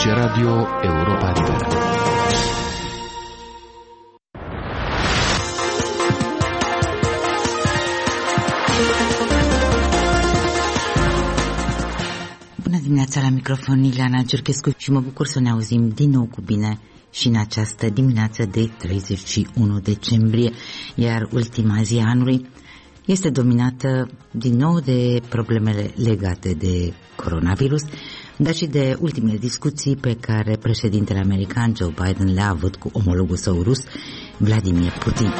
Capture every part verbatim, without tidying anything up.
Aici Radio Europa Liberă. Bună dimineața, la microfon Ileana Giurchescu și mă bucur să ne auzim din nou cu bine și în această dimineață de treizeci și unu decembrie, iar ultima zi a anului este dominată din nou de problemele legate de coronavirus, dar și de ultimele discuții pe care președintele american Joe Biden le-a avut cu omologul său rus, Vladimir Putin.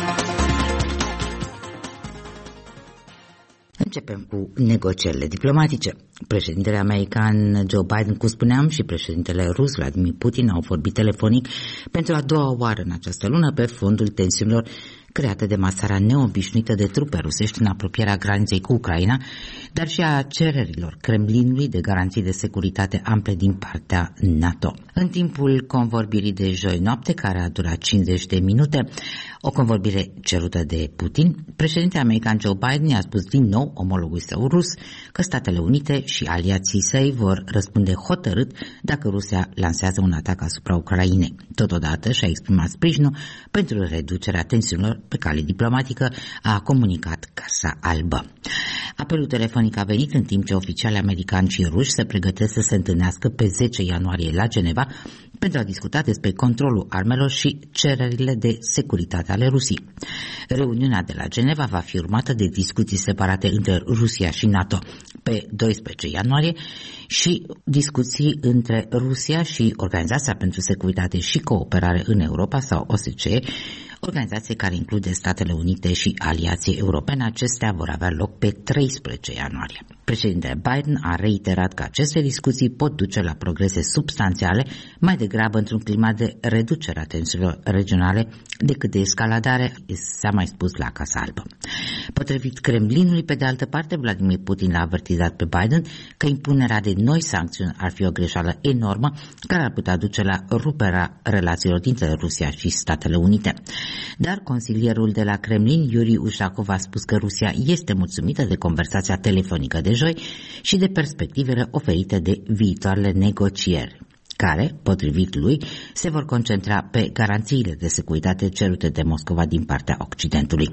Începem cu negocierile diplomatice. Președintele american Joe Biden, cum spuneam, și președintele rus Vladimir Putin au vorbit telefonic pentru a doua oară în această lună pe fondul tensiunilor create de masarea neobișnuită de trupe rusești în apropierea graniței cu Ucraina, dar și a cererilor Kremlinului de garanții de securitate ample din partea NATO. În timpul convorbirii de joi noapte, care a durat cincizeci de minute, o convorbire cerută de Putin, președintele american Joe Biden i-a spus din nou omologului său rus că Statele Unite și aliații săi vor răspunde hotărât dacă Rusia lansează un atac asupra Ucrainei. Totodată și-a exprimat sprijinul pentru reducerea tensiunilor pe cale diplomatică, a comunicat Casa Albă. Apelul telefonic a venit în timp ce oficialii americani și ruși se pregătesc să se întâlnească pe zece ianuarie la Geneva pentru a discuta despre controlul armelor și cererile de securitate ale Rusiei. Reuniunea de la Geneva va fi urmată de discuții separate între Rusia și NATO pe doisprezece ianuarie și discuții între Rusia și Organizația pentru Securitate și Cooperare în Europa sau O S C E, organizație care include Statele Unite și aliații europene. Acestea vor avea loc pe treisprezece ianuarie. Președintele Biden a reiterat că aceste discuții pot duce la progrese substanțiale, mai degrabă într-un climat de reducere a tensiunilor regionale decât de escaladare, s-a mai spus la Casa Albă. Potrivit Kremlinului, pe de altă parte, Vladimir Putin l-a avertizat pe Biden că impunerea de noi sancțiuni ar fi o greșeală enormă care ar putea duce la ruperea relațiilor dintre Rusia și Statele Unite. Dar consilierul de la Kremlin, Yuri Ushakov, a spus că Rusia este mulțumită de conversația telefonică de joi și de perspectivele oferite de viitoarele negocieri, care, potrivit lui, se vor concentra pe garanțiile de securitate cerute de Moscova din partea Occidentului.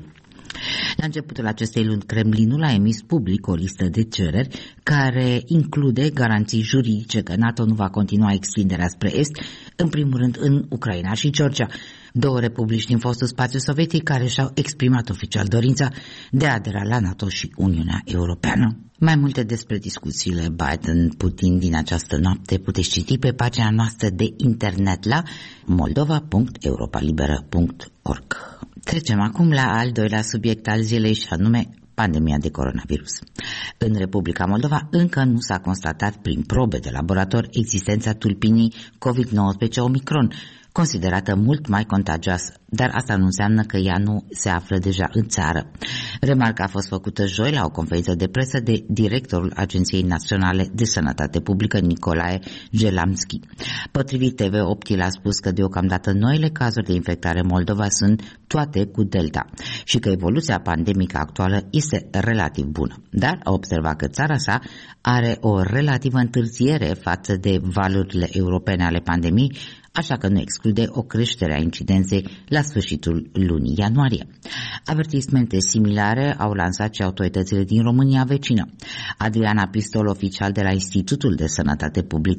La începutul acestei luni, Kremlinul a emis public o listă de cereri care include garanții juridice că NATO nu va continua extinderea spre est, în primul rând în Ucraina și Georgia, două republici din fostul spațiu sovietic care și-au exprimat oficial dorința de a adera la NATO și Uniunea Europeană. Mai multe despre discuțiile Biden-Putin din această noapte puteți citi pe pagina noastră de internet la moldova punct europa liberă punct org. Trecem acum la al doilea subiect al zilei, și anume pandemia de coronavirus. În Republica Moldova încă nu s-a constatat prin probe de laborator existența tulpinii covid nouăsprezece Omicron, considerată mult mai contagioasă, dar asta nu înseamnă că ea nu se află deja în țară. Remarca a fost făcută joi la o conferință de presă de directorul Agenției Naționale de Sănătate Publică, Nicolae Gelamski. Potrivit T V opt, el a spus că deocamdată noile cazuri de infectare în Moldova sunt toate cu Delta și că evoluția pandemică actuală este relativ bună, dar a observat că țara sa are o relativă întârziere față de valurile europene ale pandemiei, așa că nu exclude o creștere a incidenței la sfârșitul lunii ianuarie. Avertismente similare au lansat și autoritățile din România vecină. Adriana Pistol, oficial de la Institutul de Sănătate Publică